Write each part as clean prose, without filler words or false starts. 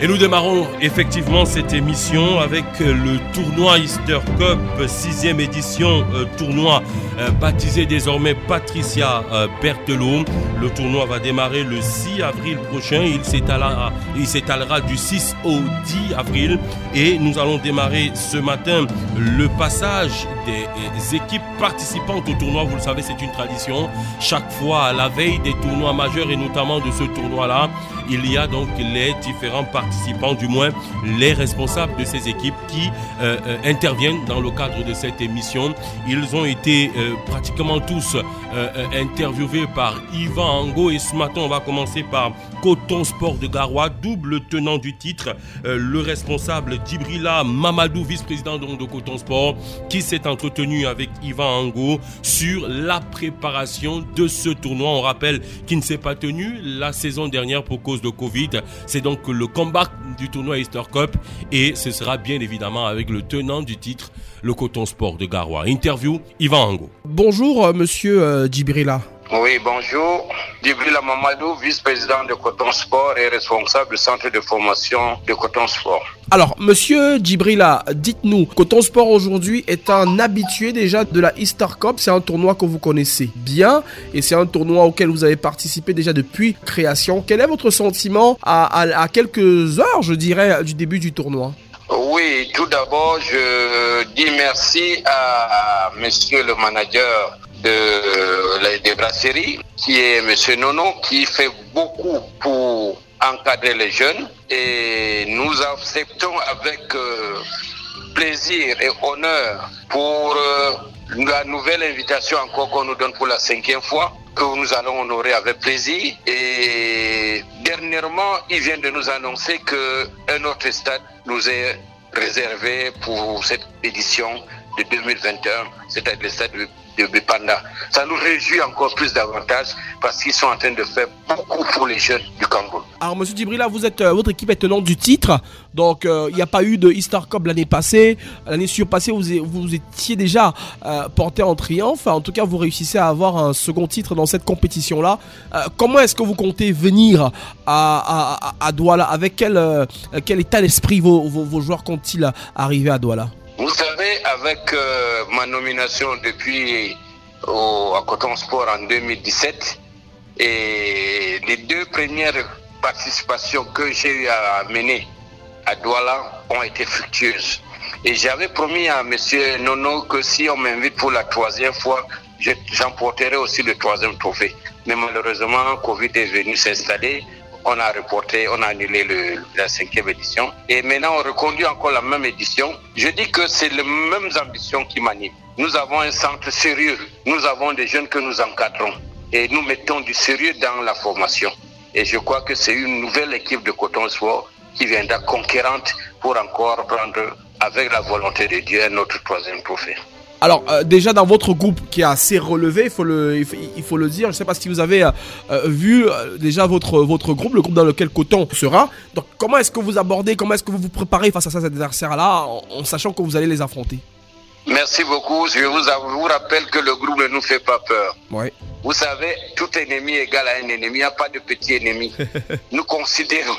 Et nous démarrons effectivement cette émission avec le tournoi Easter Cup, 6e édition, tournoi baptisé désormais Patricia Berthelot. Le tournoi va démarrer le 6 avril prochain, il s'étalera du 6 au 10 avril et nous allons démarrer ce matin le passage des équipes participantes au tournoi. Vous le savez, c'est une tradition. Chaque fois à la veille des tournois majeurs et notamment de ce tournoi-là, il y a donc les différents participants, du moins les responsables de ces équipes qui interviennent dans le cadre de cette émission. Ils ont été pratiquement tous interviewés par Yvan Ango et ce matin on va commencer par Coton Sport de Garoua, double tenant du titre, le responsable Djibrila Mamadou, vice-président de Coton Sport, qui s'est entretenu avec Yvan Ango sur la préparation de ce tournoi. On rappelle qu'il ne s'est pas tenu la saison dernière pour cause de Covid. C'est donc le comeback du tournoi Easter Cup et ce sera bien évidemment avec le tenant du titre, le Coton Sport de Garoua. Interview, Yvan Ango. Bonjour monsieur Djibrila. Oui, bonjour. Djibrila Mamadou, vice-président de Coton Sport et responsable du centre de formation de Coton Sport. Alors, monsieur Djibrila, dites-nous, Coton Sport aujourd'hui est un habitué déjà de la Easter Cup. C'est un tournoi que vous connaissez bien et c'est un tournoi auquel vous avez participé déjà depuis création. Quel est votre sentiment à quelques heures, je dirais, du début du tournoi ? Oui, tout d'abord, je dis merci à monsieur le manager des brasseries, qui est monsieur Nono, qui fait beaucoup pour encadrer les jeunes. Et nous acceptons avec plaisir et honneur pour la nouvelle invitation encore qu'on nous donne pour la 5e fois, que nous allons honorer avec plaisir. Et dernièrement, il vient de nous annoncer qu'un autre stade nous est réservé pour cette édition de 2021, c'est-à-dire le stade de Bepanda. Ça nous réjouit encore plus davantage parce qu'ils sont en train de faire beaucoup pour les jeunes du Cameroun. Alors monsieur Djibrila, votre équipe est tenante du titre, donc il n'y a pas eu de Easter Cup l'année passée. L'année surpassée, vous étiez déjà porté en triomphe. En tout cas, vous réussissez à avoir un second titre dans cette compétition-là. Comment est-ce que vous comptez venir à Douala? Avec quel état d'esprit vos joueurs comptent-ils arriver à Douala? Vous savez, avec ma nomination depuis à Coton Sport en 2017 et les 2 premières participations que j'ai eu à mener à Douala ont été fructueuses. Et j'avais promis à monsieur Nono que si on m'invite pour la 3e fois, j'emporterai aussi le 3e trophée. Mais malheureusement, Covid est venu s'installer. On a reporté, on a annulé la 5e édition. Et maintenant, on reconduit encore la même édition. Je dis que c'est les mêmes ambitions qui m'animent. Nous avons un centre sérieux. Nous avons des jeunes que nous encadrons. Et nous mettons du sérieux dans la formation. Et je crois que c'est une nouvelle équipe de Coton Sport qui viendra conquérante pour encore prendre, avec la volonté de Dieu, notre 3e trophée. Alors déjà dans votre groupe qui est assez relevé, il faut le dire, je ne sais pas si vous avez vu déjà votre groupe, le groupe dans lequel Coton sera. Donc comment est-ce que vous abordez, comment est-ce que vous vous préparez face à ces adversaires-là en sachant que vous allez les affronter? Merci beaucoup. Je vous rappelle que le groupe ne nous fait pas peur. Ouais. Vous savez, tout ennemi égale à un ennemi. Il n'y a pas de petit ennemi. Nous considérons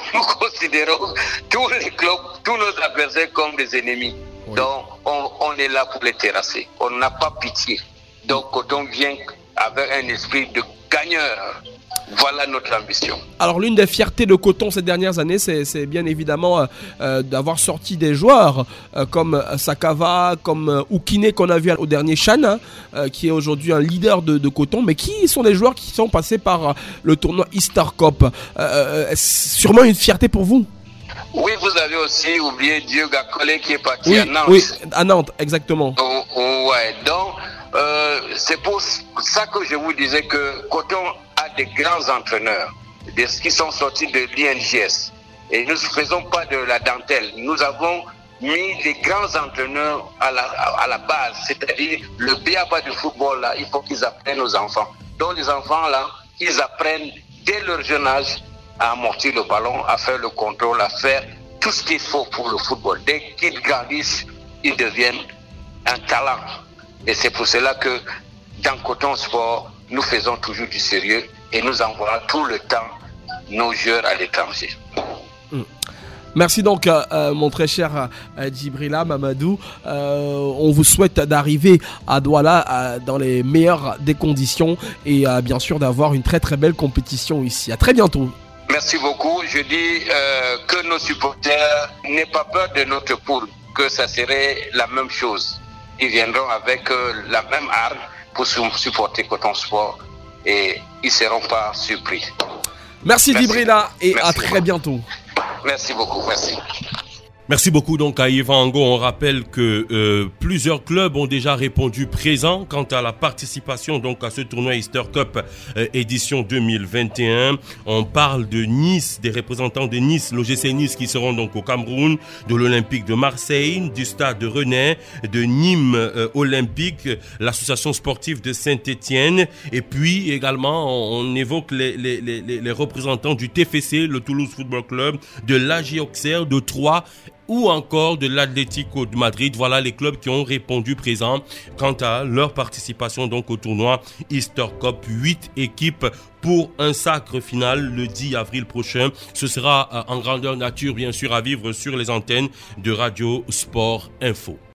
tous les clubs, tous nos adversaires comme des ennemis. Oui. Donc, on est là pour les terrasser. On n'a pas pitié. Donc, quand on vient avec un esprit de gagneur, voilà notre ambition. Alors, l'une des fiertés de Coton ces dernières années, c'est bien évidemment d'avoir sorti des joueurs comme Sakava, comme Oukine qu'on a vu au dernier Chan, qui est aujourd'hui un leader de Coton, mais qui sont des joueurs qui sont passés par le tournoi Easter Cup. Sûrement une fierté pour vous. Oui, vous avez aussi oublié Dieu Gakole qui est parti à Nantes. Oui, à Nantes, exactement. Ouais, donc c'est pour ça que je vous disais que Coton a des grands entraîneurs, qui sont sortis de l'INGS. Et nous ne faisons pas de la dentelle. Nous avons mis des grands entraîneurs à la base, c'est-à-dire le B.A.B.A. du football, là, il faut qu'ils apprennent aux enfants. Donc les enfants, là, ils apprennent dès leur jeune âge à amortir le ballon, à faire le contrôle, à faire tout ce qu'il faut pour le football. Dès qu'ils grandissent, ils deviennent un talent. Et c'est pour cela que dans Coton Sport, nous faisons toujours du sérieux et nous envoyons tout le temps nos joueurs à l'étranger. Merci donc, mon très cher Djibrila Mamadou. On vous souhaite d'arriver à Douala dans les meilleures des conditions et bien sûr d'avoir une très très belle compétition ici. À très bientôt. Merci beaucoup. Je dis que nos supporters n'aient pas peur de notre poule, que ça serait la même chose. Ils viendront avec la même arme pour supporter Coton Sport et ils ne seront pas surpris. Merci Djibrila et à très bientôt. Merci beaucoup, merci. Merci beaucoup donc à Yvan Ango. On rappelle que plusieurs clubs ont déjà répondu présent quant à la participation donc à ce tournoi Easter Cup édition 2021. On parle de Nice, des représentants de Nice, l'OGC Nice qui seront donc au Cameroun, de l'Olympique de Marseille, du Stade de Rennais, de Nîmes Olympique, l'association sportive de Saint-Étienne et puis également on évoque les représentants du TFC, le Toulouse Football Club, de l'AG Auxerre, de Troyes ou encore de l'Atlético de Madrid. Voilà les clubs qui ont répondu présent quant à leur participation donc au tournoi Easter Cup. 8 équipes pour un sacre final le 10 avril prochain. Ce sera en grandeur nature bien sûr à vivre sur les antennes de Radio Sport Info.